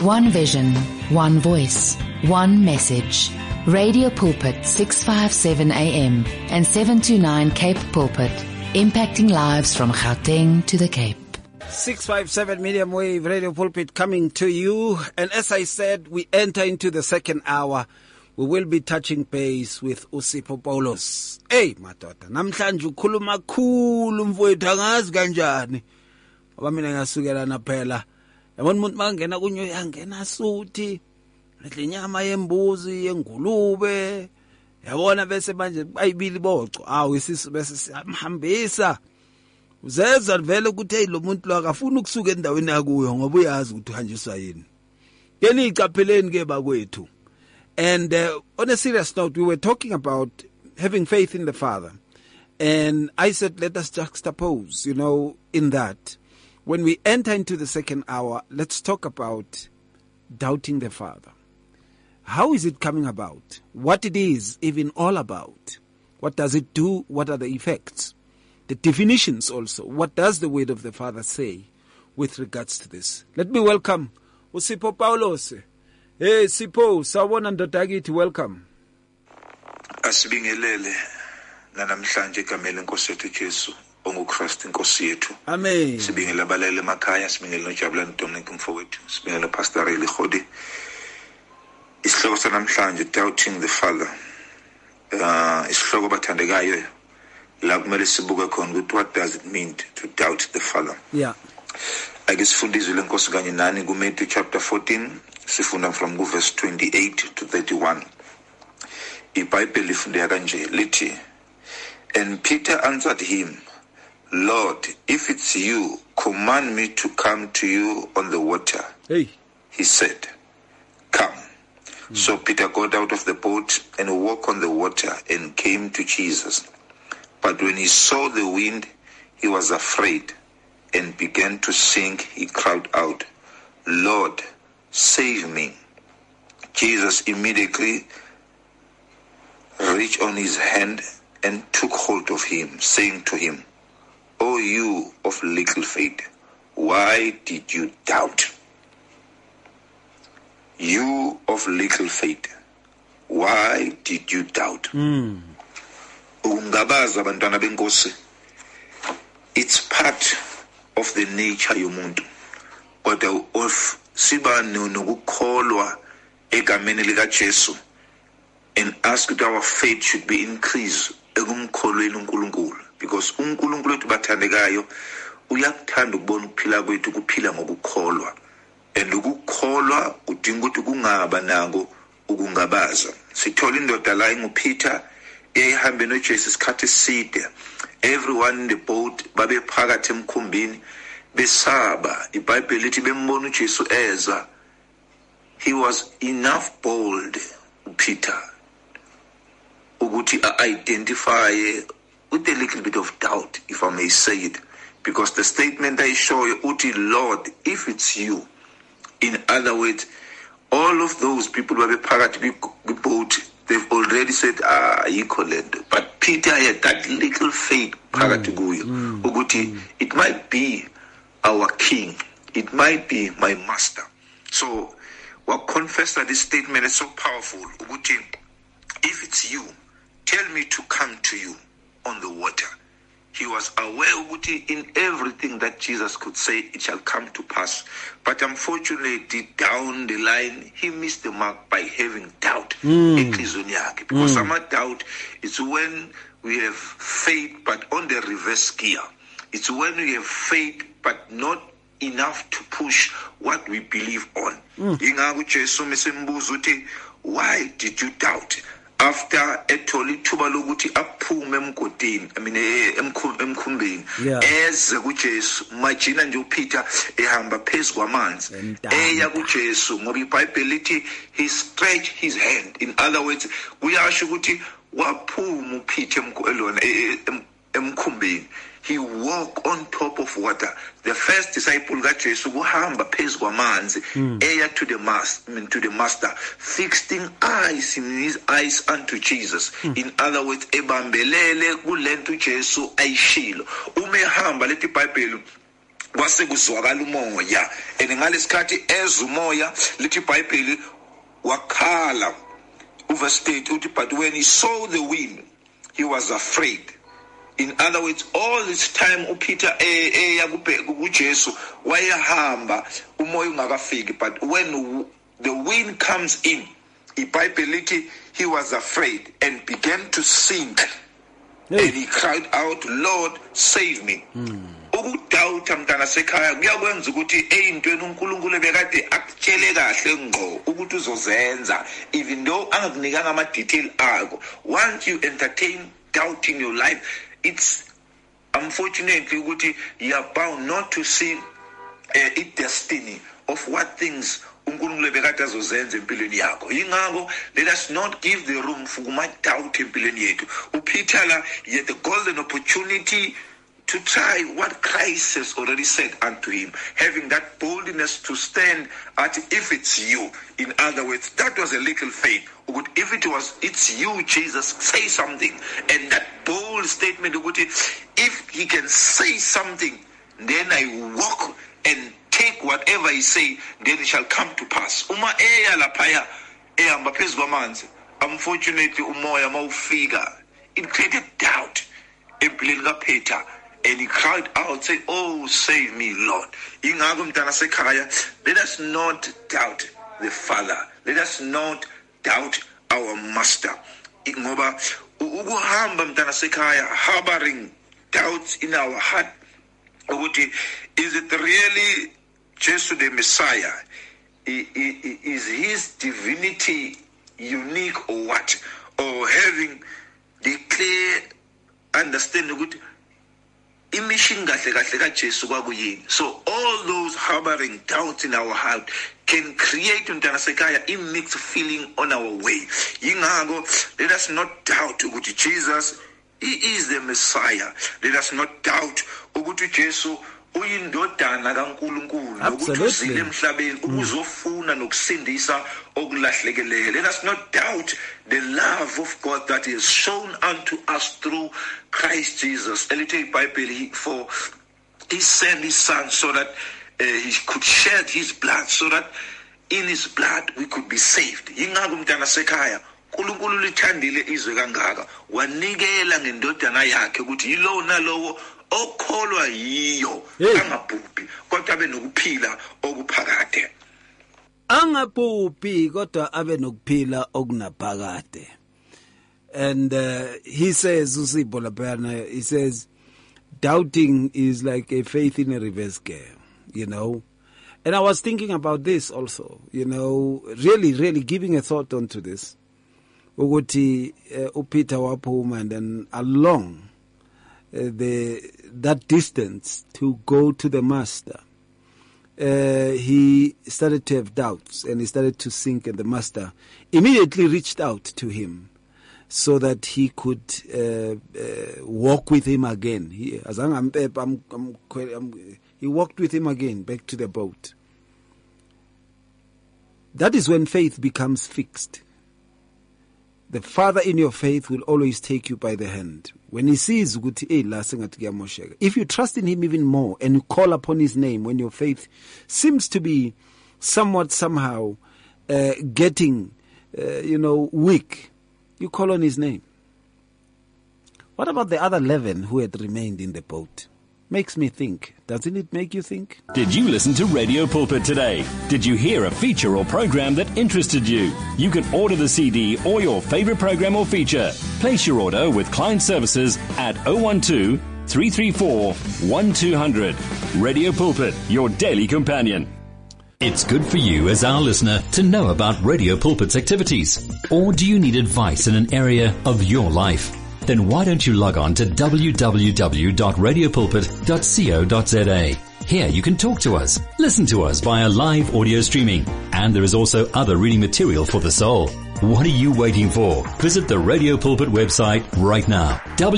One vision, one voice, one message. Radio Pulpit 657 AM and 729 Cape Pulpit, impacting lives from Gauteng to the Cape. 657 medium wave Radio Pulpit coming to you, and as I said, we enter into the second hour. We will be touching base with Usipho Paulos. Hey madoda, namhlanje ukhuluma khulu mfowethu angazi kanjani. Ngoba mina ngasukela naphela. Yabona umuntu mangena kunyo yangena suthi, edle inyama yembuzi, yengulube. Yabona bese manje bayibili boco. Awu isisu bese siyamhambisa. Uzeza vele ukuthi hey lo muntu lo akafuna ukusuka endaweni yakuyo ngoba uyazi ukuthi uhanjiswa yini. Yeni iqapheleni ke bakwethu. And on a serious note, we were talking about having faith in the Father. And I said, let us juxtapose, in that. When we enter into the second hour, let's talk about doubting the Father. How is it coming about? What it is even all about? What does it do? What are the effects? The definitions also. What does the word of the Father say with regards to this? Let me welcome Usipho Paulos. Hey Sipho, sawona ndoda yakithi, welcome. Asibingelele namhlanje egameni lenkosi yethu Jesu onguKristu inkosi yethu. Amen. Sibingela abalele emakhaya, sibingela noJabulani Dominic mfowethu, sibingela Pastor Eli Khodi. Isihloko sanamhlanje, doubting the Father. Isihloko bathandekayo la kumele sibuke khona ukuthi what does it mean to doubt the Father? Yeah. Ake sifundizwe lenkosi kanye nani kuMatthew chapter 14. Sifunda from verse 28 to 31. IBhayibheli ifundeka kanje lithi, and Peter answered him, Lord, if it's you, command me to come to you on the water. Hey. He said, come. So Peter got out of the boat and walked on the water and came to Jesus. But when he saw the wind, he was afraid and began to sink. He cried out, Lord, save me. Jesus immediately reached on his hand and took hold of him, saying to him, O you of little faith, why did you doubt? You of little faith, why did you doubt? Ungabaza bantwana benkosi, it's part of the nature yomuntu. Kodwa of siba nokukholwa egameni lika Jesu and ask that our faith should be increased ekumkholweni uNkulunkulu, because uNkulunkulu wethu bathandekayo uyakuthanda ukubona ukuphila kwethu kuphila ngokukholwa, and ukukholwa kudinga ukuthi kungaba nako ukungabaza. Sithola indoda la inguPeter ehambe noJesu isikhathi eside, everyone in the boat babe phakathi emkhumbini besaba. IBhayibheli lithi bembona uJesu eza. He was enough bold, Peter, ukuthi identify with a little bit of doubt, if I may say it, because the statement I show you, uthi, Lord, if it's you. In other words, all of those people who were phakathi boat, they've already said, yikolendo. But Peter had that little faith phakathi kuyo, ukuthi it might be our king, it might be my master. So what confess that this statement is so powerful, ukuthi, if it's you, tell me to come to you on the water. He was aware ukuthi in everything that Jesus could say, it shall come to pass. But unfortunately, down the line, he missed the mark by having doubt. Because some doubt is when we have faith, but on the reverse gear. It's when we have faith, but not enough to push what we believe on. Why did you doubt? After etoli thuba lokuthi aphume emgodini, emkhumbini, eze kuJesu, imagine nje uPeter ehamba phezu kwamanzi eya kuJesu, ngoba iBhayibheli lithi he stretched his hand. In other words, kuyasho ukuthi waphuma uPeter emkhumbini. He walked on top of water. The first disciple kaJesu kuhamba phezu kwamanzi eya to the master, fixing eyes in his eyes unto Jesus. In other words, ebambelele kulento uJesu ayishilo. Umehamba lethi iBhayibheli kwase kuzwakala umoya, and ngalesikhathi ezwe umoya lithi iBhayibheli wakhala. Verse 8, but when he saw the wind, he was afraid. In other words, all this time uPeter uJesu wayehamba umoya ungakafiki, but when the wind comes in, iBhayibheli he was afraid and began to sink. Hey. And he cried out, Lord, save me. Ukudawutha mntana sekhaya kuyakwenza ukuthi eyintweni uNkulunkulu ebekade akutshele kahle ngqo ukuthi uzozenza, even though angakunikanga ama detail akho. Once you entertain doubt in your life, it's unfortunately ukuthi you are bound not to see a destiny of what things uNkulunkulu ebekade azozenza empilweni yakho. Ingakho let us not give the room for kuma doubt empilweni yethu. uPeter la he had the golden opportunity to try what Christ has already said unto him, having that boldness to stand at if it's you. In other words, that was a little faith. If it's you, Jesus, say something. And that bold statement, if he can say something, then I walk and take whatever he say, then it shall come to pass. Unfortunately, umoya mawufika, it created doubt in Peter. And he cried out, saying, oh, save me, Lord. Let us not doubt the Father. Let us not doubt our Master. Harboring doubts in our heart. Is it really Jesus the Messiah? Is his divinity unique or what? Or having the clear understanding so all those harboring doubts in our heart can create a mixed feeling on our way. Let us not doubt Jesus, he is the Messiah. Let us not doubt Jesus uyindodana kaNkulunkulu Absolutely. ukuzofuna nokusindisa okulahlekelele. Let us not doubt the love of God that is shown unto us through Christ Jesus. Elite iBhayibheli, for he sent his son so that he could shed his blood, so that in his blood we could be saved. Yingakho mntana sekhaya uNkulunkulu lithandile izwe kangaka wanikela ngendodana yakhe ukuthi yilowo nalowo okholwa yiyo angabhubhi kodwa abe nokuphila okuphakade. Angabhubhi kodwa abe nokuphila okunaphakade. And he says, Usipho laphana, he says, doubting is like a faith in a reverse gear, you know. And I was thinking about this also, you know, really giving a thought onto this. Ukuthi uPeter waphuma and then along that distance to go to the master, he started to have doubts and he started to sink, and the master immediately reached out to him so that he could walk with him again. He walked with him again back to the boat. That is when faith becomes fixed. The Father in your faith will always take you by the hand. When he sees, if you trust in him even more and you call upon his name, when your faith seems to be somehow getting, weak, you call on his name. What about the other 11 who had remained in the boat? Makes me think. Doesn't it make you think? Did you listen to Radio Pulpit today? Did you hear a feature or program that interested you? You can order the CD or your favorite program or feature. Place your order with client services at 012 334 1200. Radio Pulpit, your daily companion. It's good for you as our listener to know about Radio Pulpit's activities. Or do you need advice in an area of your life? Then why don't you log on to www.radiopulpit.co.za. Here you can talk to us, listen to us via live audio streaming, and there is also other reading material for the soul. What are you waiting for? Visit the Radio Pulpit website right now,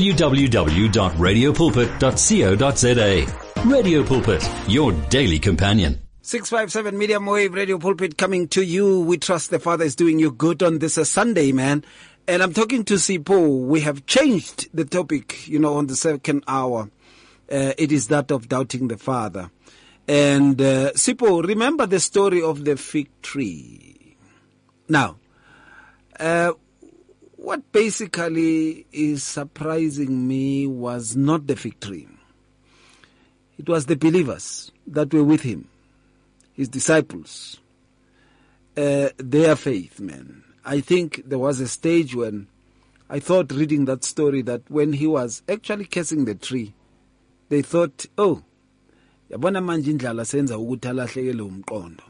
www.radiopulpit.co.za. Radio Pulpit, your daily companion. 657 Medium Wave Radio Pulpit coming to you. We trust the Father is doing you good on this Sunday, man. And I'm talking to Sipho. We have changed the topic, on the second hour. It is that of doubting the Father. And Sipho, remember the story of the fig tree. Now, what basically is surprising me was not the fig tree. It was the believers that were with him, his disciples, their faith, man. I think there was a stage when I thought, reading that story, that when he was actually cursing the tree, they thought, oh, yabona manje indlala senza ukuthi alahlekele umqondo.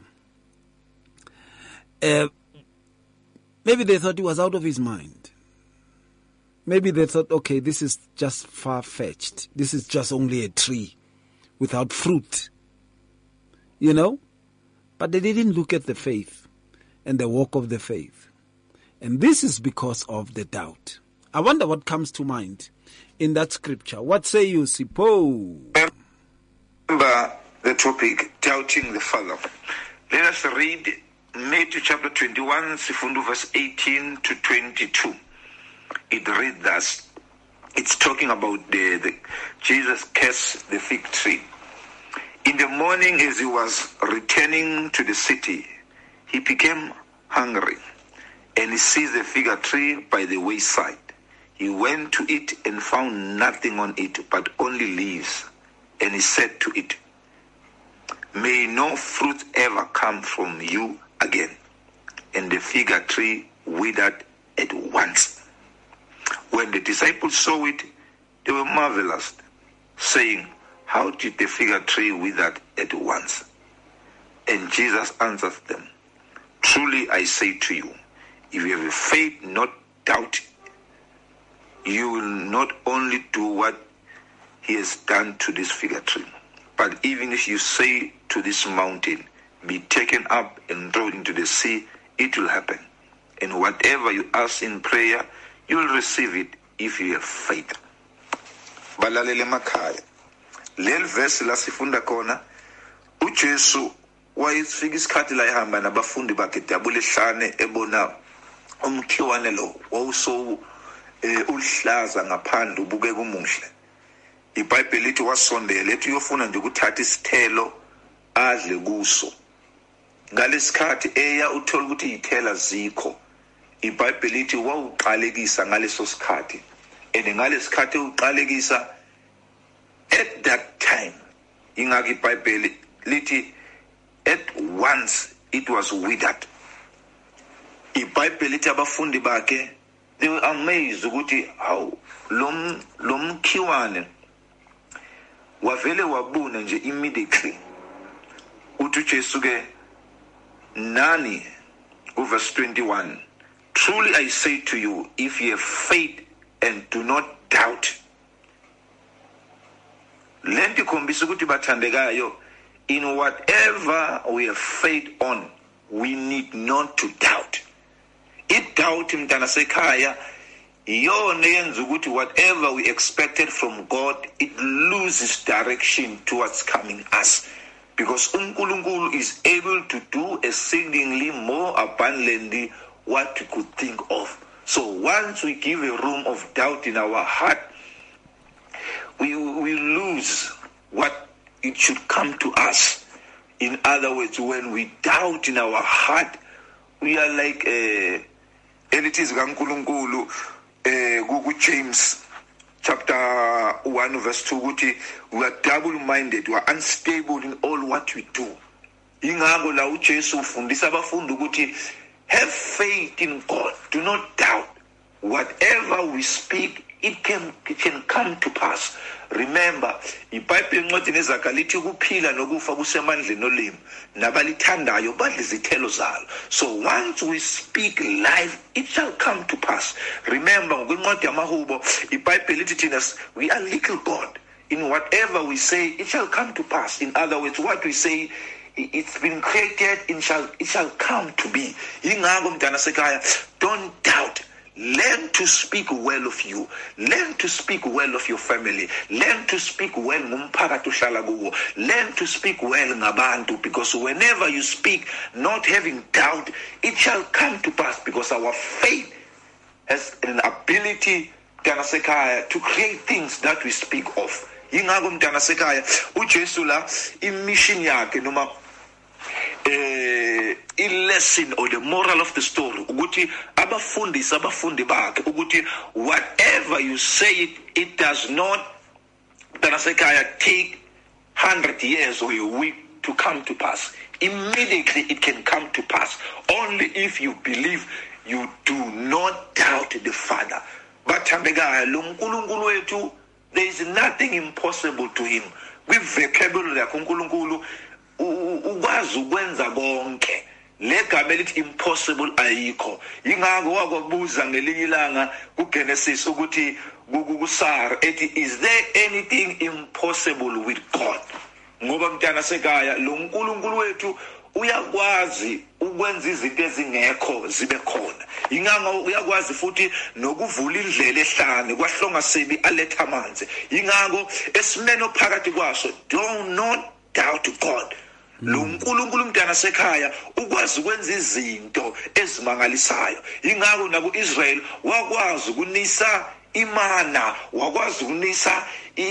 Maybe they thought he was out of his mind. Maybe they thought, okay, this is just far-fetched. This is just only a tree without fruit. You know? But they didn't look at the faith and the walk of the faith. And this is because of the doubt. I wonder what comes to mind in that scripture. What say you, Sipho? Remember the topic, doubting the Father. Let us read Matthew chapter 21, Sifundu verse 18 to 22. It reads thus. It's talking about the Jesus cursed the fig tree. In the morning, as he was returning to the city, he became hungry, and he sees a fig tree by the wayside. He went to it and found nothing on it but only leaves. And he said to it, "May no fruit ever come from you again." And the fig tree withered at once. When the disciples saw it, they were marvelous, saying, "How did the fig tree wither at once?" And Jesus answered them, "Truly I say to you, if you have faith, not doubt, you will not only do what he has done to this fig tree, but even if you say to this mountain, be taken up and thrown into the sea, it will happen. And whatever you ask in prayer, you will receive it if you have faith." Balalele makhaya. Lel verse la sifunda khona uJesu wayefika isikhathi la ehamba nabafundi bakhe dabule hlane ebona umkhiwane lo wawuso uhlaza ngaphandle ubukeka umuhle. iBhayibheli lithi wasondela ethi uyofuna nje ukuthatha isithelo adle kuso. Ngalesikhathi eya uthola ukuthi izithelo zikho. iBhayibheli lithi wawuqalekisa ngaleso sikhathi. And ngalesikhathi uqalekisa at that time ingaki iBhayibheli lithi at once it was withered. iBhayibheli lithi abafundi bakhe they were amazed ukuthi how lomkhiwane wavele wabuna nje immediately. Uthi uJesu ke nani verse 21, "Truly I say to you, if you have faith and do not doubt." Lenti khombisa ukuthi bathandekayo, in whatever we have faith on, we need not to doubt. Doubt mntana sekhaya iyona yenza ukuthi whatever we expected from God, it loses direction towards coming us, because uNkulunkulu is able to do exceedingly more abundantly what we could think of. So once we give a room of doubt in our heart, we lose what it should come to us. In other words, when we doubt in our heart, we are like elithi zikaNkulunkulu ku James chapter 1 verse 2 ukuthi we are double-minded, we are unstable in all what we do. Ingakho la uJesu ufundisa abafundi ukuthi have faith in God, do not doubt. Whatever we speak, it can come to pass. Remember, iBhayibheli incwadi neZakhariya lithi ukuphila nokufa kusemandleni olimi, nabalithandayo badla izithelo zalo. So once we speak life, it shall come to pass. Remember, ngokwencwadi yamaHubo iBhayibheli lithi thina we are little God. In whatever we say, it shall come to pass. In other words, what we say, it's been created, it shall come to be. Ingakho mntana sekhaya, don't doubt. Learn to speak well of you. Learn to speak well of your family. Learn to speak well ngumphakathi ohlala kuwo. Learn to speak well ngabantu, because whenever you speak not having doubt, it shall come to pass, because our faith has an ability to create things that we speak of. Ingako mntana sekhaya uJesu la imission yakhe noma lesson or the moral of the story ukuthi abafundi bakhe ukuthi whatever you say it does not take 100 years or a week to come to pass. Immediately it can come to pass only if you believe, you do not doubt the Father. But there is nothing impossible to him. With vocabulary uNkulunkulu ukwazi ukwenza konke. Legama elithi impossible ayikho. Ingakho wakubuza ngelinye ilanga kuGenesis ukuthi kuSara ethi, is there anything impossible with God? Ngoba mntana sekhaya lo uNkulunkulu wethu uyakwazi ukwenza izinto ezingekho zibe khona. Ingakho uyakwazi futhi nokuvula indlela ehlane kwahlonga sebi aletha amanzi. Ingakho esimeno phakathi kwaso, do not doubt God. Lo uNkulunkulu mntana sekhaya ukwazi ukwenza izinto ezimangalisayo. Ingakho naku Israel wakwazi ukunisa imana, wakwazi ukunisa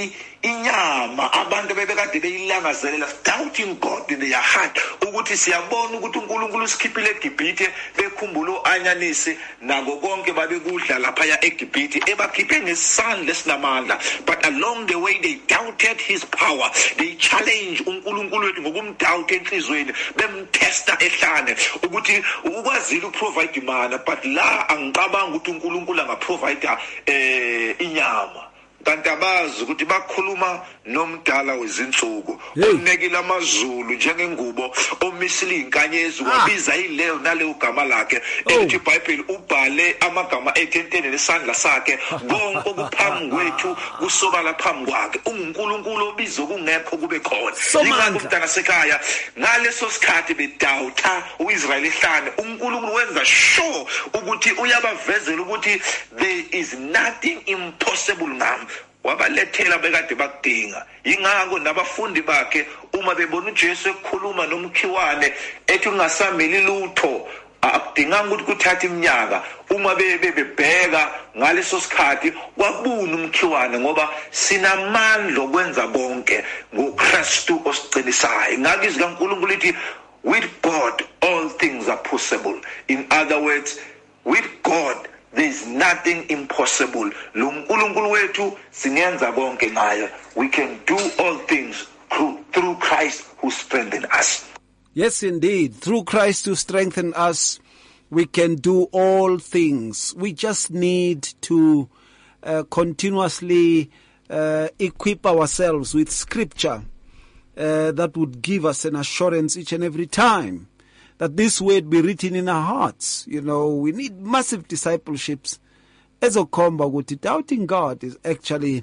inyama abantu bebekade beyilangazelela, doubting God in their heart ukuthi siyabona ukuthi uNkulunkulu usikhiphile eGibhithe, bekhumbula anyanisi nako konke babekudla lapha eGibhithe, ebakhiphe ngesandla esinamandla. But along the way they doubted his power. They challenge uNkulunkulu wethu ngokumdoubt enhlizweni, bemtesta ehlane ukuthi ukwazile uprovide imana, but la angicabanga ukuthi uNkulunkulu angaprovide inyama. Kanti abazi ukuthi bakhuluma nomdala wezinsuku onekile amazulu njengengubo omisile inkanyezi, wabiza ileyo naleyo gama lakhe ethi iBhayibheli ubhale amagama ethentene nesandla sakhe, konke okuphambi kwethu kusobala phambi kwakhe. UNkulunkulu obiza kungekho kube khona. Ingakho mntana sekhaya ngaleso sikhathi bedoubt uIsrael ehlane, uNkulunkulu wenza sure ukuthi uyabavezela ukuthi there is nothing impossible ngam. Wabalethela bekade bakudinga. Ingakho nabafundi bakhe uma bebona uJesu ekhuluma nomkhiwane ethi ungasameli lutho, akudinganga ukuthi kuthathe iminyaka. Uma bebheka ngaleso sikhathi kwabuna umkhiwane ngoba sinamandla okwenza konke ngoKristu osigcinisayo. Ngakho izwi kaNkulunkulu lithi with God all things are possible. In other words, with God there is nothing impossible. Lo uNkulunkulu wethu singenza konke ngaye. We can do all things through Christ who strengthens us. Yes, indeed. Through Christ who strengthens us, we can do all things. We just need to continuously equip ourselves with scripture that would give us an assurance each and every time that this word be written in our hearts. You know, we need massive discipleships. Ezokhomba ukuthi doubting God is actually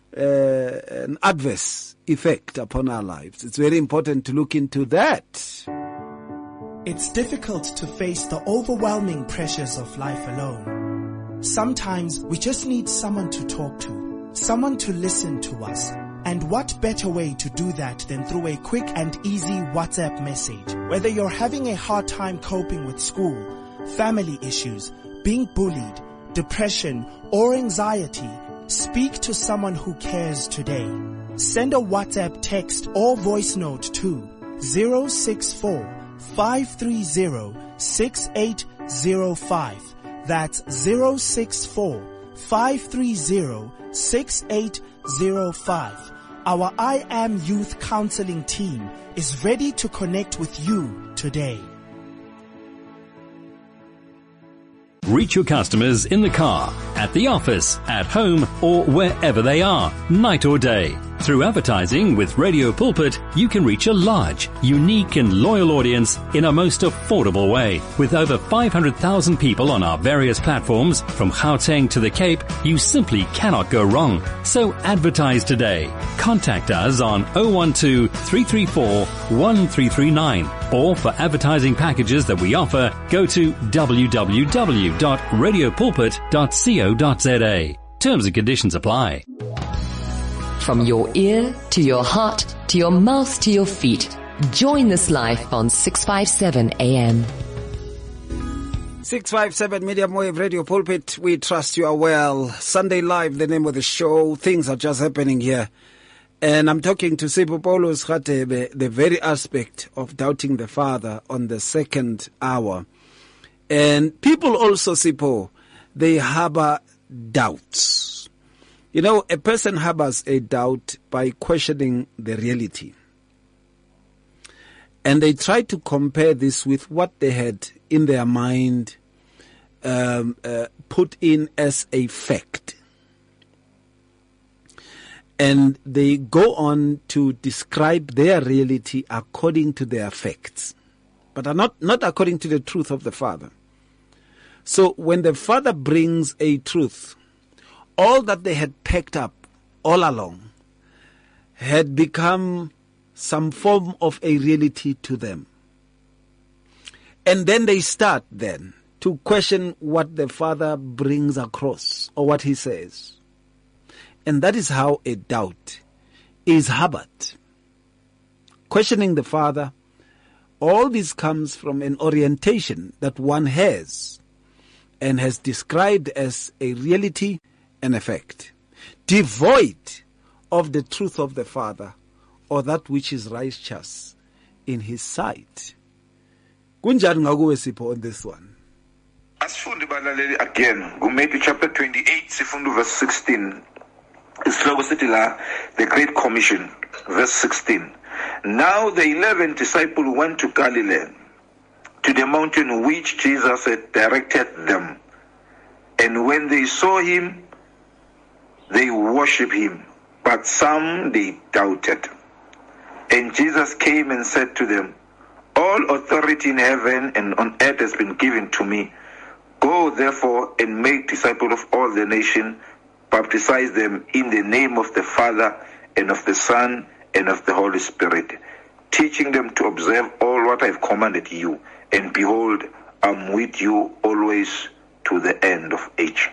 an adverse effect upon our lives. It's very important to look into that. It's difficult to face the overwhelming pressures of life alone. Sometimes we just need someone to talk to, someone to listen to us. And what better way to do that than through a quick and easy WhatsApp message? Whether you're having a hard time coping with school, family issues, being bullied, depression, or anxiety, speak to someone who cares today. Send a WhatsApp text or voice note to 064-530-6805. That's 064-530-6805. Our I Am Youth Counseling team is ready to connect with you today. Reach your customers in the car, at the office, at home, or wherever they are, night or day. Through advertising with Radio Pulpit, you can reach a large, unique and loyal audience in a most affordable way. With over 500,000 people on our various platforms, from Gauteng to the Cape, you simply cannot go wrong. So advertise today. Contact us on 012-334-1339. Or for advertising packages that we offer, go to www.radiopulpit.co.za. Terms and conditions apply. From your ear to your heart to your mouth to your feet. Join this life on 657 AM. 657 Medium Wave Radio Pulpit. We trust you are well. Sunday Live, the name of the show. Things are just happening here And I'm talking to Sipho Paulos Radebe, the very aspect of doubting the Father on the second hour. And people also, Sipho, they harbor doubts. You know, a person harbors a doubt by questioning the reality. And they try to compare this with what they had in their mind put in as a fact. And they go on to describe their reality according to their facts, but are not according to the truth of the Father. So when the Father brings a truth, all that they had packed up all along had become some form of a reality to them. And then they start then to question what the Father brings across or what he says. And that is how a doubt is harbored. Questioning the Father, all this comes from an orientation that one has and has described as a reality and a fact, devoid of the truth of the Father or that which is righteous in his sight. Kunjani ngakuwe Sipho on this one? Asifundi balaleli again, Matthew chapter 28, sifundo verse 16. The Great Commission, verse 16. Now the 11 disciples went to Galilee, to the mountain which Jesus had directed them. And when they saw him, they worshipped him, but some they doubted. And Jesus came and said to them, all authority in heaven and on earth has been given to me. Go therefore and make disciples of all the nations, baptize them in the name of the Father and of the Son and of the Holy Spirit, teaching them to observe all what I have commanded you. And behold, I'm with you always to the end of age.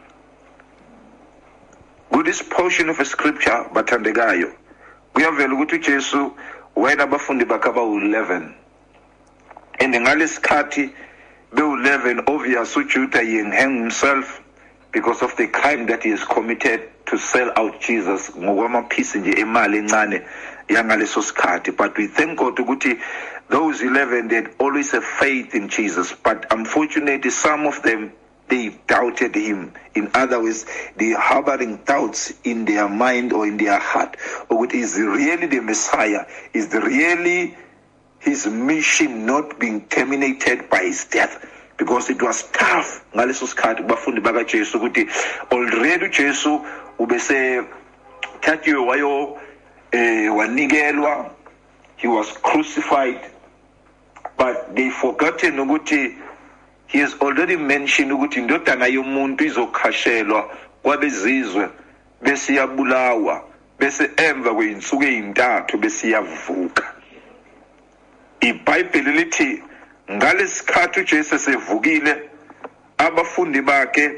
With this portion of a scripture, bathandegayo, kuyavela ukuthi uJesu wena abafundi bakhe abawu-11. And ngalesikhathi be-11, obvious uJuda hang himself because of the crime that he has committed to sell out Jesus ngokwamaphisi nje emali encane yangaleso sikhathi. But we thank God ukuthi those 11, they had always have faith in Jesus. But unfortunately, some of them, they doubted him. In other words, they harboring doubts in their mind or in their heart. Or is really the Messiah? Is really his mission not being terminated by his death? Because it was tough ngaleso sikhathi bafundi baka Jesu ukuthi already Jesu ubese thathiwe wayo wanikelwa, he was crucified, but they forgotten ukuthi he has already mentioned ukuthi indodana yomuntu izokhashelwa kwabezizwe bese yabulawa bese emva kweinsuku ezintathu bese yavuka. iBhayibheli lithi ngalesikhathi uJesu sevukile abafundi bakhe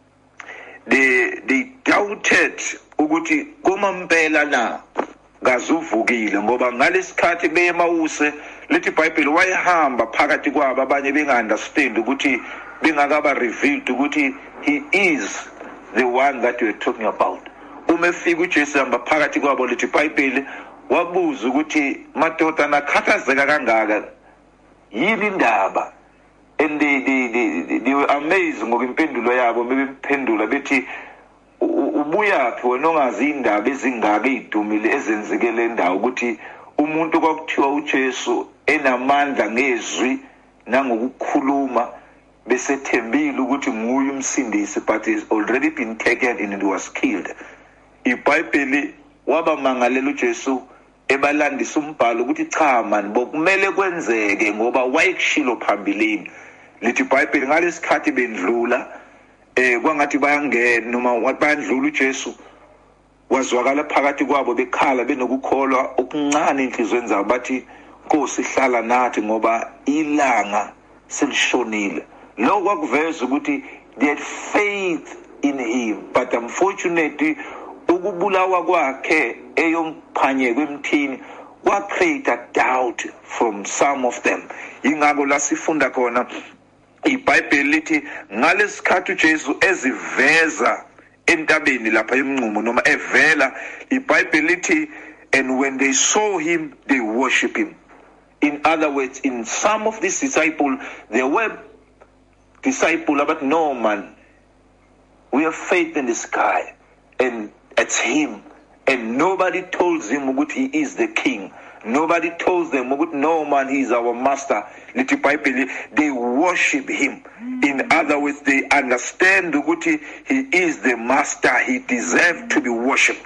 they doubted ukuthi komampela na ngazuvukile ngoba ngalesikhathi beyemawuse lithi iBhayibheli wayehamba phakathi kwabo abanye benga-understand ukuthi bengakaba revealed ukuthi he is the one that we are talking about. Uma efika uJesu hamba phakathi kwabo lithi iBhayibheli wabuza ukuthi madoda nakhathazeka kangaka yini indaba? And they were amazed ngokimpendulo yabo bebemphendula bethi ubuyaphi wena ongazi indaba ezingaka ezidumile ezenzekele endawo ukuthi umuntu kwakuthiwa uJesu enamandla ngezwi nangokukhuluma besethembile ukuthi nguye umsindisi, but he has already been taken and he was killed. iBhayibheli wabamangalela uJesu ebalandisa umbhalo ukuthi cha man bokumele kwenzeke ngoba wayekushilo phambilini. Lithi iBhayibheli ngalesikhathi bendlula kwangathi bayangena noma bayandlula uJesu wazwakala phakathi kwabo bekhala benokukholwa okuncane enhlizweni zabo bathi Nkosi hlala nathi ngoba ilanga selishonile. Lokho kwakuveza ukuthi they had faith in him, but unfortunately ukubulawa kwakhe eyomphanyeko emthini kwacreate a doubt from some of them. Ingakho la sifunda khona iBhayibheli lithi ngalesikhathi uJesu eziveza entabeni lapha emnqumo noma evela iBhayibheli lithi and when they saw him they worship him. In other words, in some of these disciples, there were disciples about no man. We have faith in the sky, and it's him. And nobody told him that he is the king. Nobody told them, no man, he is our master. They worship him. In other words, they understand that he is the master. He deserves to be worshipped.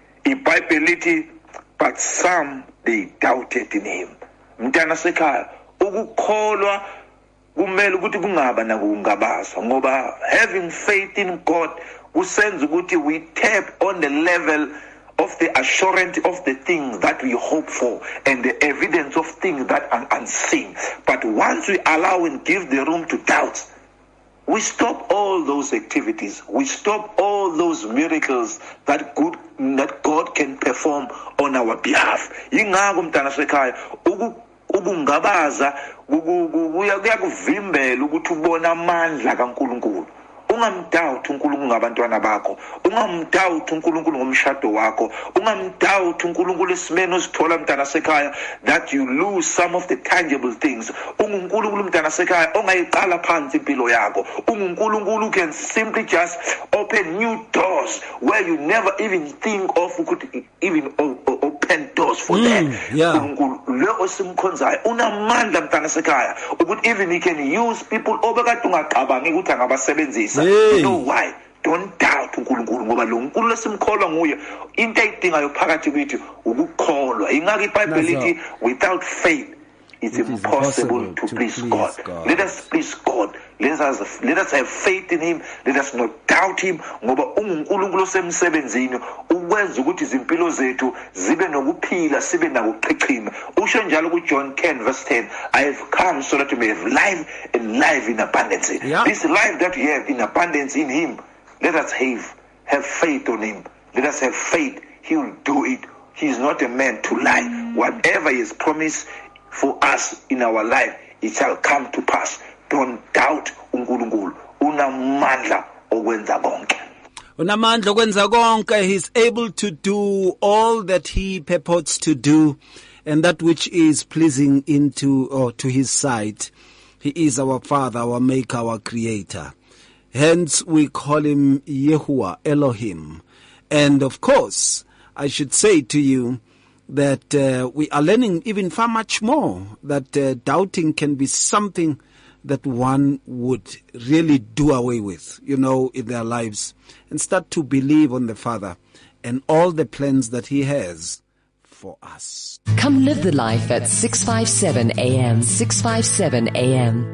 But some, they doubted in him. Mntana sekhaya ukukholwa kumele ukuthi kungaba nakungabaza ngoba having faith in God kusenza ukuthi we tap on the level of the assurance of the things that we hope for and the evidence of things that are unseen. But once we allow and give the room to doubt, we stop all those activities. We stop all those miracles that God can perform on our behalf. Yingakho mntana sekhaya ukungabaza kuyakuvimbela ukuthi ubone amandla kaNkulunkulu. Ungamdoubt uNkulunkulu ngabantwana bakho, ungamdoubt uNkulunkulu ngomshado wakho, ungamdoubt uNkulunkulu esimeni osithola mntana sekhaya that you lose some of the tangible things. UNkulunkulu mntana sekhaya ongayiqala phansi impilo yakho. UNkulunkulu can simply just open new doors where you never even think of could even open doors for them. UNkulunkulu lo osimkhonzayo unamandla mntana sekhaya ukuthi even he can use people obekade ungacabangi ukuthi angabasebenzisa. You know why? Don't doubt uNkulunkulu ngoba lo nkulunkulu esimkholwa nguye into ayidingayo phakathi kwethu ukukholwa. Ingakho iBhayibheli lithi without faith it's impossible to please God. Let us please God. Let us have faith in him. Let us not doubt him ngoba uNkulunkulu osemsebenzini ukwenza ukuthi izimpilo zethu zibe nokuphila sibe nakuchichima. Usho njalo kuJohn 10:10, I have come so that you may have life and life in abundance. This life that you have in abundance in him, let us have faith on him. Let us have faith. He will do it. He is not a man to lie. Whatever he has promised for us in our life, it shall come to pass. Don't doubt uNkulunkulu. Unamandla okwenza konke. Unamandla okwenza konke. He's able to do all that he purports to do, and that which is pleasing to his sight. He is our Father, our Maker, our Creator. Hence we call him Yahuwah, Elohim. And of course, I should say to you that we are learning even far much more, that doubting can be something that one would really do away with, in their lives, and start to believe on the Father and all the plans that he has for us. Come live the life at 657 AM. 657 AM.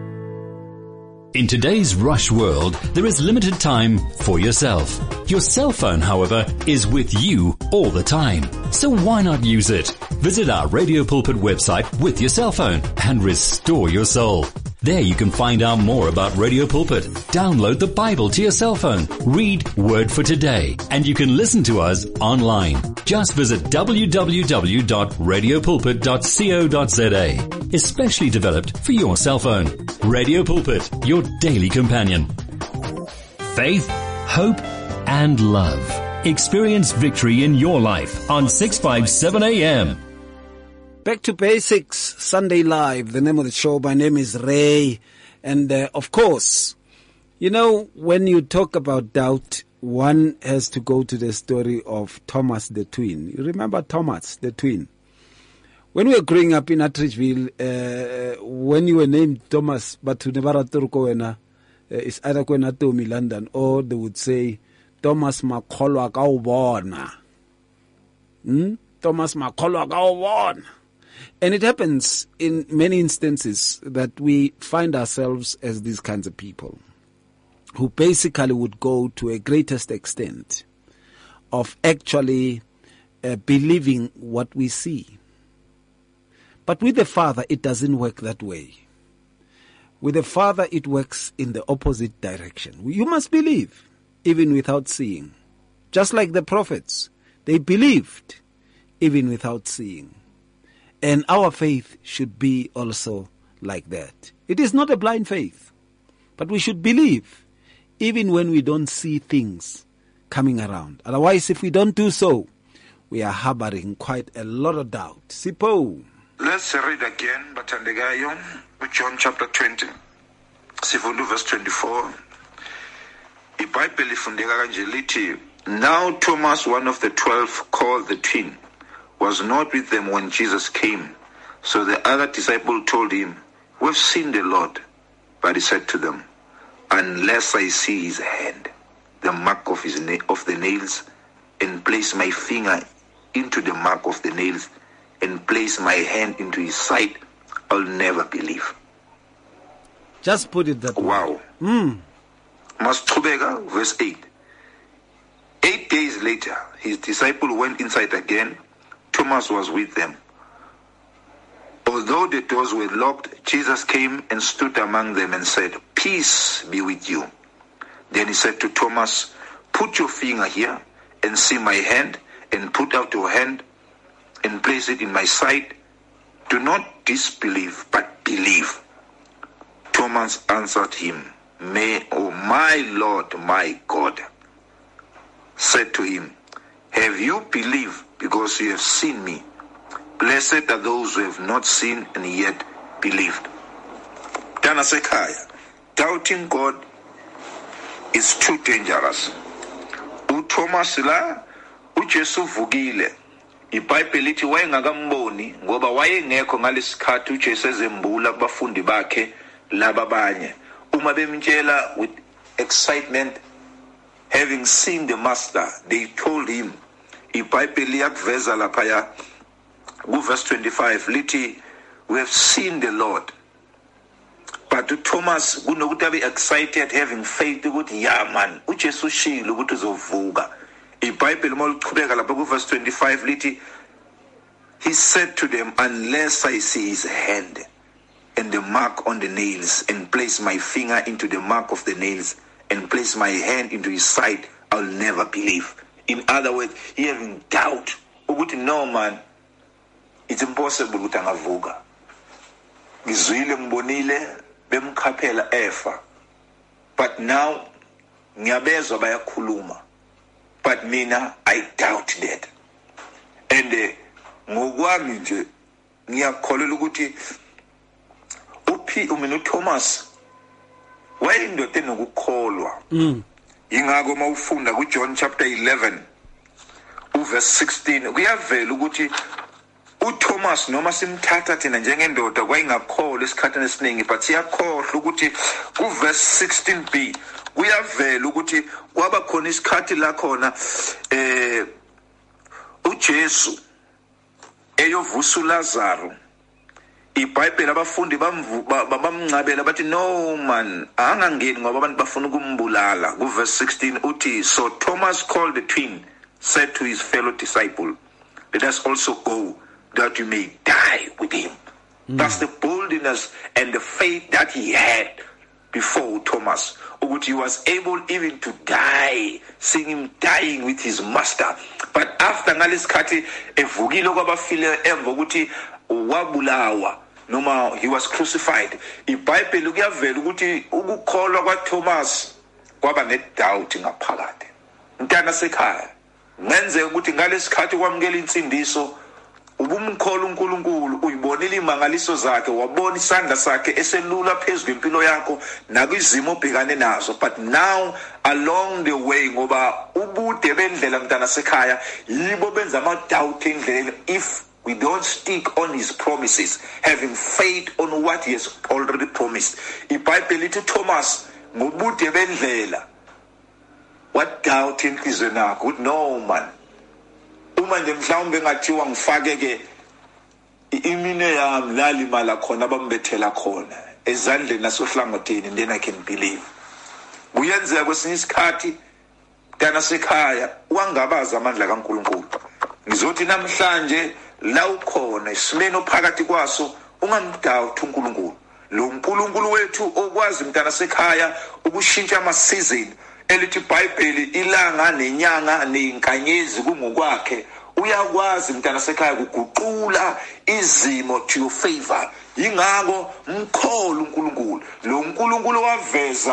In today's rush world, there is limited time for yourself. Your cell phone, however, is with you all the time. So why not use it? Visit our Radio Pulpit website with your cell phone and restore your soul. There you can find out more about Radio Pulpit. Download the Bible to your cell phone. Read Word for Today. And you can listen to us online. Just visit www.radiopulpit.co.za. Especially developed for your cell phone. Radio Pulpit, your daily companion. Faith, hope, and love. Experience victory in your life on 657 AM. Back to Basics, Sunday Live, the name of the show. My name is Ray. And of course, when you talk about doubt, one has to go to the story of Thomas the twin. You remember Thomas the twin? When we were growing up in Atteridgeville, when you were named Thomas, but to never is either kwena Tommy London, or they would say, Thomas Makholwa kaubona. Thomas Makholwa kaubona. And it happens in many instances that we find ourselves as these kinds of people who basically would go to a greatest extent of actually believing what we see. But with the Father, it doesn't work that way. With the Father, it works in the opposite direction. You must believe, even without seeing. Just like the prophets, they believed, even without seeing. And our faith should be also like that. It is not a blind faith, but we should believe, even when we don't see things coming around. Otherwise, if we don't do so, we are harboring quite a lot of doubt. Sipho. Let's read again, Batandegayo, John chapter 20. Sifunda verse 24. Now Thomas, one of the 12, called the twin, was not with them when Jesus came. So the other disciple told him, "We've seen the Lord." But he said to them, "Unless I see his hand, the mark of the nails, and place my finger into the mark of the nails, and place my hand into his side, I'll never believe." Just put it that way. Wow. Mastubega, verse 8. 8 days later, his disciple went inside again. Thomas was with them. Although the doors were locked, Jesus came and stood among them and said, "Peace be with you." Then he said to Thomas, "Put your finger here and see my hand, and put out your hand and place it in my side. Do not disbelieve, but believe." Thomas answered him, "My Lord, my God," said to him, "Have you believed because you have seen me? Blessed are those who have not seen and yet believed." Dana Sekaya, doubting God is too dangerous. Thomas la uJesu vukile. iBhayibheli lithi wayengakamboni ngoba wayengekho ngalesikhathi uJesu ezembula kubafundi bakhe laba abanye. Uma bemtshela with excitement, having seen the master, they told him, iBhayibheli yakuveza lapha verse 25 lithi, "We have seen the Lord." But to Thomas, kunokuthi abe excited, having faith ukuthi yeah man, uJesu ushilo ukuthi uzovuka. iBhayibheli malichubeka lapha verse 25 lithi, he said to them, "Unless I see his hand and the mark on the nails, and place my finger into the mark of the nails, and place my hand into his side, I'll never believe." In other words, he having doubt ukuthi no man, it's impossible ukuthi angavuka. Ngizwile ngibonile bemkhaphela efa, but now ngiyabezwa bayakhuluma, but mina I doubt that. And ngokwami nje ngiyakholelwa ukuthi umina uThomas wayindoda enokukholwa. Ingakho mawufunda kuJohn chapter 11 verse 16 kuyavela ukuthi uThomas noma simthatha thina njengendoda kwayingakholwa esikhathini esiningi, but siyakhohlwa ukuthi kuverse 16b kuyavela ukuthi kwaba khona isikhathi la khona uJesu eyovusa uLazaro. iBhayibheli abafundi bamngcabela bathi no man, angangeni ngoba abantu bafuna ukumbulala. Kuverse 16 uthi, "So Thomas called the twin, said to his fellow disciple, 'Let us also go, that you may die with him.'" That's the boldness and the faith that he had before Thomas. He was able even to die, seeing him dying with his master. But after ngalesikhathi evukile kwabafile emva ukuthi wabulawa noma he was crucified, iBhayibheli kuyavela ukuthi ukukholwa kwaThomas kwaba nedoubt ngaphakathi. Mntana sekhaya, ngenzeka ukuthi ngalesikhathi kwamukela insindiso ubumkholo uNkulunkulu, uyibonile imangaliso zakhe, wabona isandla sakhe eselula phezulu impilo yakho nakwizimo obhekane nazo. But now along the way, ngoba ubude bendlela mntana sekhaya yibo benza ama-doubt endleleni, if we don't stick on his promises, having faith on what he has already promised. iBhayibheli lithi Thomas ngobude bendlela what doubt enhlizweni yakho ukuthi no man, uma nje mhlawumbe ngathiwa ngifake ke imine yami lalimala khona bambethela khona ezandleni nasohlangotheni, then I can believe. Kuyenzeka kwesinye isikhathi mntana sekhaya wangabaza amandla kaNkulunkulu. Ngizothi namhlanje la ukhona isimeno phakathi kwaso ungamdoubt uNkulunkulu. Lo uNkulunkulu wethu okwazi mntana sekhaya ukushintsha ama-season, elithi iBhayibheli ilanga nenyanga nezinkanyezi kungokwakhe, uyakwazi mntana sekhaya ukuguqula izimo to your favor. Yingakho mkholo uNkulunkulu. Lo uNkulunkulu waveza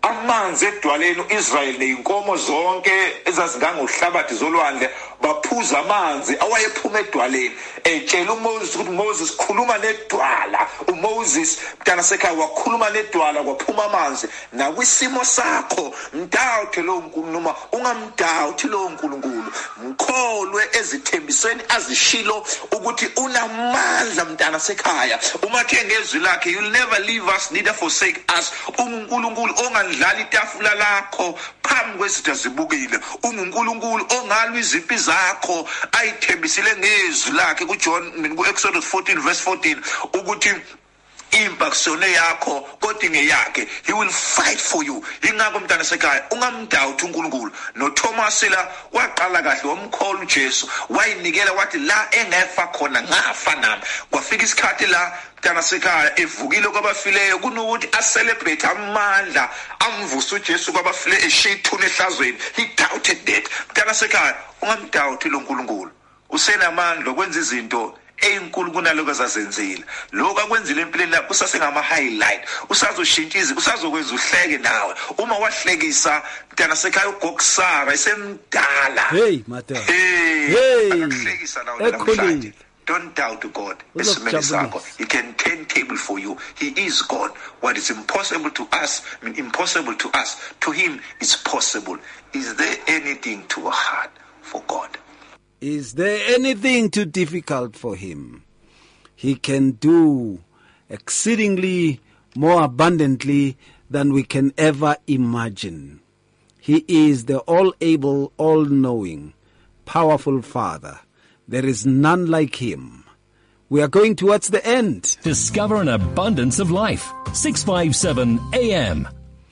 amanzi edwaleni uIsrael neinkomo zonke ezazingangohlabathi zolwandle baphuza amanzi awayephuma edwaleni. Etshela uMoses ukuthi Moses khuluma nedwala. uMoses mntana sekhaya wakhuluma nedwala kwaphuma amanzi. Nakwisimo sakho mdawuthe lo nkulunkulu noma ungamdawuthi lo nkulunkulu. Mkholwe ezithembisweni azishilo ukuthi unamandla mntana sekhaya. Uma ke ngezwi lakhe, you'll never leave us neither forsake us. Unkulunkulu ongandlala itafula lakho phambi kwezitha zibukile. Unkulunkulu ongalwa iziphi zakho ayithembisile ngezwi lakhe ku-Exodus 14 verse 14 ukuthi impakisone yakho kodwa ngeyakhe. He will fight for you. Ingakho mntana sekhaya ungamdawuthi uNkulunkulu. noThomas la waqala kahle wamkhola uJesu, wayinikela wathi la engefa khona ngafa nami. Kwafika isikhathi la mntana sekhaya evukile kwabafileyo kunokuthi acelebrate amandla amvusa uJesu kwabafileyo eshithuna ehlazweni. He doubted that. Mntana sekhaya ungamdawuthi lo nkulunkulu. Usenamandla okwenza izinto eyinkulu kunaloko azazenzile. Lokho akwenzile empilweni lapho usasengama highlight. Usazoshintsha izinto, usazokwenza uhleke nawe. Uma wahlekisa mntana sekhaya uGokusara esemdala. Hey madoda. Hey. Akahlekisa nawe namhlanje. Don't doubt God. He can turn table for you. He is God. What is impossible to us, impossible to us, to him is possible. Is there anything too hard for God? Is there anything too difficult for him? He can do exceedingly more abundantly than we can ever imagine. He is the all-able, all-knowing, powerful Father. There is none like him. We are going towards the end. Discover an abundance of life. 657 AM.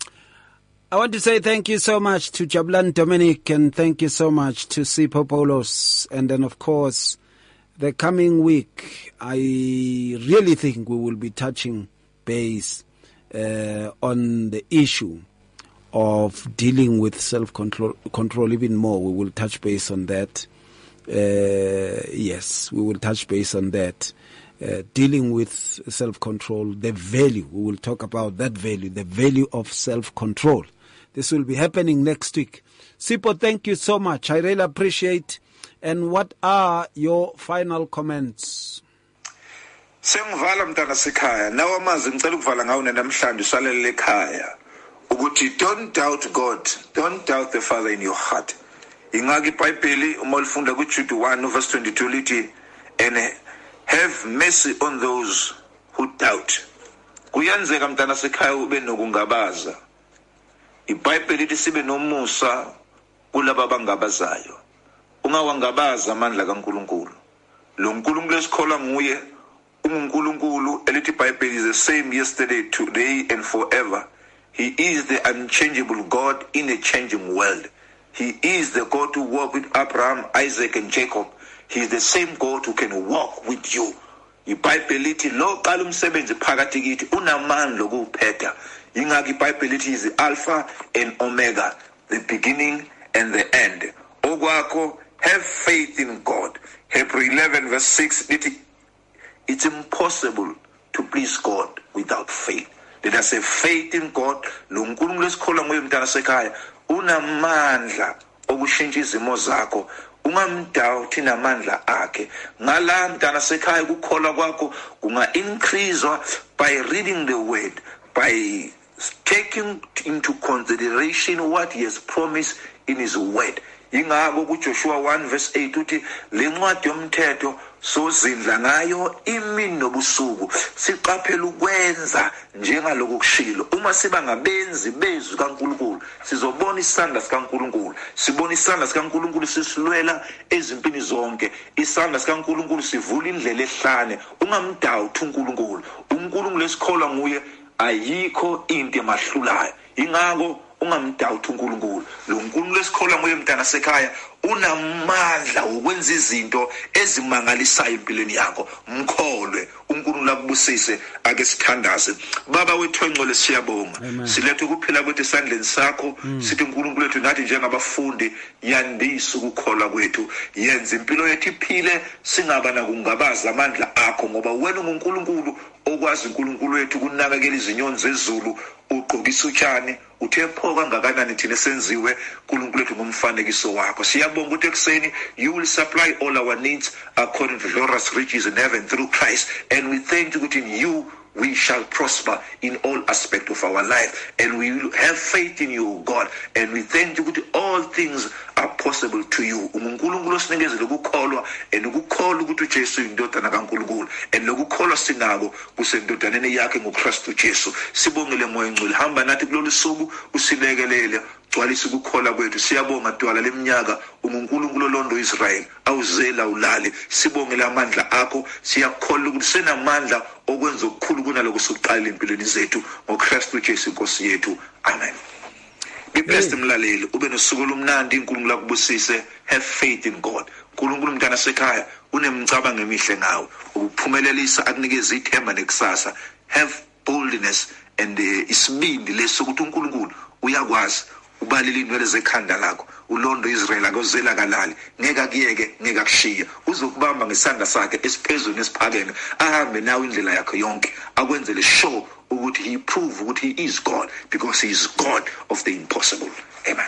I want to say thank you so much to Jabulani Dominic, and thank you so much to Sipho Paulos. And then, of course, the coming week, I really think we will be touching base on the issue of dealing with self-control even more. We will touch base on that. Yes, we will touch base on that. Dealing with self-control, the value. We will talk about that value, the value of self-control. This will be happening next week. Sipho, thank you so much. I really appreciate. And what are your final comments? Sengivala mntana sekhaya. Nawo amazwi ngicela ukuvala ngawo namhlanje usalele ekhaya. Ukuthi don't doubt God. Don't doubt the Father in your heart. Ingaki iBhayibheli uma ulifunda kuJude 1 verse 22 lithi, and have mercy on those who doubt. Kuyenzeka mntana sekhaya ube nokungabaza. iBhayibheli lithi sibe nomusa kulabo abangabazayo. Ungawangabaza amandla kaNkulunkulu. Lo nkulunkulu esikholwa nguye uNkulunkulu elithi iBhayibheli is the same yesterday, today and forever. He is the unchangeable God in a changing world. He is the God who walked with Abraham, Isaac and Jacob. He is the same God who can walk with you. iBhayibheli lithi lo qala umsebenzi phakathi kithi unamandla okuwuphetha. Ingakho iBhayibheli lithi is the Alpha and Omega, the beginning and the end. Okwakho, have faith in God. Hebrews 11 verse 6 lithi it's impossible to please God without faith. Let us have faith in God. Lo nkulunkulu esikholwa nguye mntana sekhaya unamandla okushintsha izimo zakho. Ungamdawuthi namandla akhe. Ngala mntana sekhaya ukukholwa kwakho kunga increasewa by reading the word, by taking into consideration what he has promised in his word. Ingakho kuJoshua 1 verse 8 uthi le ncwadi yomthetho sozindla ngayo imini nobusuku siqaphela ukwenza njengaloko kushilo. Uma siba ngabenzi bezwi kaNkulunkulu sizobona isandla sikaNkulunkulu. Sibona isandla sikaNkulunkulu sisilwela ezimpini zonke. Isandla sikaNkulunkulu sivula indlela ehlane. Ungamdawuthi uNkulunkulu. uNkulunkulu lesikholwa nguye ayikho into emahlulayo. Ingakho ungamdawuthi uNkulunkulu. Lo nkulunkulu esikholwa nguye mntana sekhaya unamandla ukwenza izinto ezimangalisayo empilweni yakho. Mkholwe uNkulunkulu akubusise ake sithandaze. Baba wethu engcwele siyabonga. Silethe ukuphila kwethu esandleni sakho. Sithi uNkulunkulu wethu nathi njengabafundi yandisa ukukholwa kwethu. Yenza impilo yethu iphile singaba nakungabaza amandla akho ngoba wena unguNkulunkulu okwazi uNkulunkulu wethu kunakekela izinyoni zezulu ugqokisa utshani uthe pho kangakanani thina senziwe uNkulunkulu wethu ngomfanekiso wakho. Siyabonga ukuthi ekseni you will supply all our needs according to glorious riches in heaven through Christ, and we thank you that in you we shall prosper in all aspects of our life, and we will have faith in you, God, and we thank you that all things are possible to you. uNkulunkulu sinikezele ukukholwa and ukukholwa ukuthi uJesu indodana kaNkulunkulu, and lokukholwa sinako kusendodaneni yakhe ngoKristu Jesu. Sibongele moya ngcwele, hamba nathi kulolu suku usilekelele, gcwalisa ukukholwa kwethu. Siyabonga dwala leminyaka uNkulunkulu londo Israel awuzela ulale. Sibongele amandla akho, siyakholwa ukuthi senamandla okwenza okukhulu kunaloko sokuqala empilweni zethu ngoKristu Jesu Nkosi yethu. Amen. Be blessed mlaleli, ube nosuku olumnandi, uNkulunkulu akubusise. Have faith in God. uNkulunkulu mntana sekhaya unemcabango emihle ngawe, ukuphumelelisa akunikeza ithemba nekusasa. Have boldness and isibindi lesokuthi uNkulunkulu uyakwazi ubalile indwele zekhanda lakho. Ulondo Israel akozela kalali, ngeke akuyeke, ngeke akushiya. Uzokubamba ngesandla sakhe esiphezulu nesiphakeme, ahambe nawe indlela yakhe yonke, akwenzele sure ukuthi he prove ukuthi he is God, because he is God of the impossible. Amen.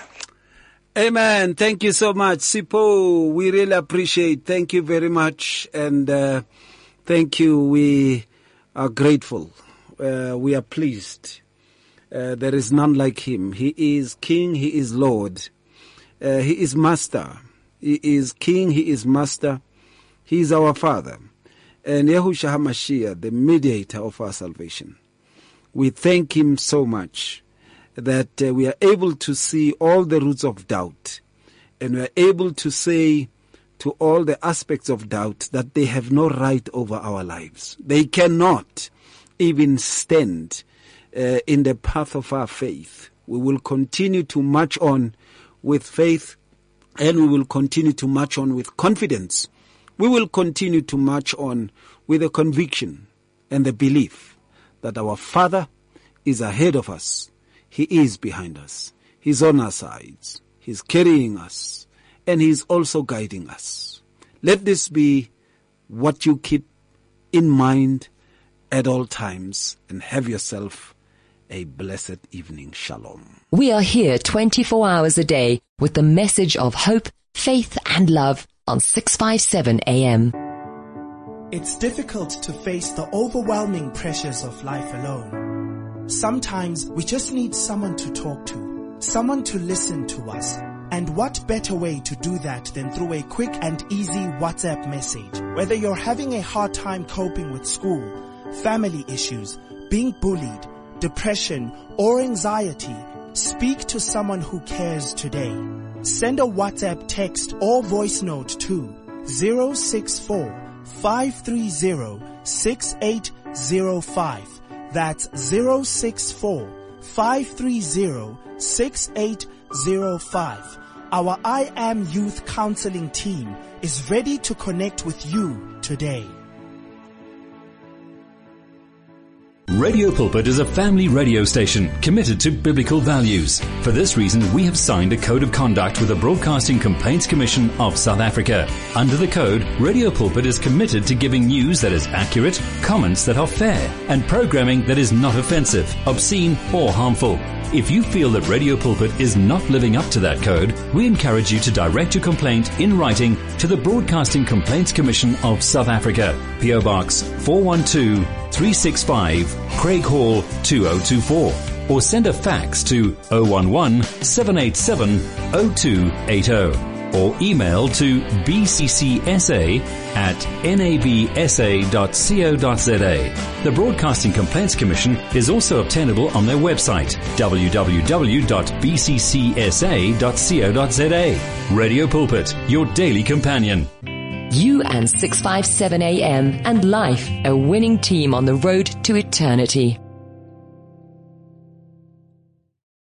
Amen. Thank you so much, Sipho. We really appreciate. Thank you very much, and thank you. We are grateful. We are pleased. There is none like him. He is King. He is Lord. He is Master. He is King. He is Master. He is our Father. And Yahushua HaMashiach, the mediator of our salvation. We thank him so much that we are able to see all the roots of doubt, and we are able to say to all the aspects of doubt that they have no right over our lives. They cannot even stand in the path of our faith. We will continue to march on with faith, and we will continue to march on with confidence. We will continue to march on with the conviction and the belief that our Father is ahead of us. He is behind us. He's on our sides. He's carrying us, and he's also guiding us. Let this be what you keep in mind at all times, and have yourself a blessed evening. Shalom. We are here 24 hours a day with the message of hope, faith and love on 657 AM. It's difficult to face the overwhelming pressures of life alone. Sometimes we just need someone to talk to, someone to listen to us. And what better way to do that than through a quick and easy WhatsApp message? Whether you're having a hard time coping with school, family issues, being bullied, depression, or anxiety, speak to someone who cares today. Send a WhatsApp text or voice note to 064-530-6805. That's 064-530-6805. Our I Am Youth Counseling team is ready to connect with you today. Radio Pulpit is a family radio station committed to biblical values. For this reason, we have signed a code of conduct with the Broadcasting Complaints Commission of South Africa. Under the code, Radio Pulpit is committed to giving news that is accurate, comments that are fair, and programming that is not offensive, obscene, or harmful. If you feel that Radio Pulpit is not living up to that code, we encourage you to direct your complaint in writing to the Broadcasting Complaints Commission of South Africa, PO Box 412-365, Craig Hall 2024, or send a fax to 011-787-0280, or email to bccsa@nabsa.co.za. The Broadcasting Complaints Commission is also obtainable on their website, www.bccsa.co.za. Radio Pulpit, your daily companion. You and 657 AM and life, a winning team on the road to eternity.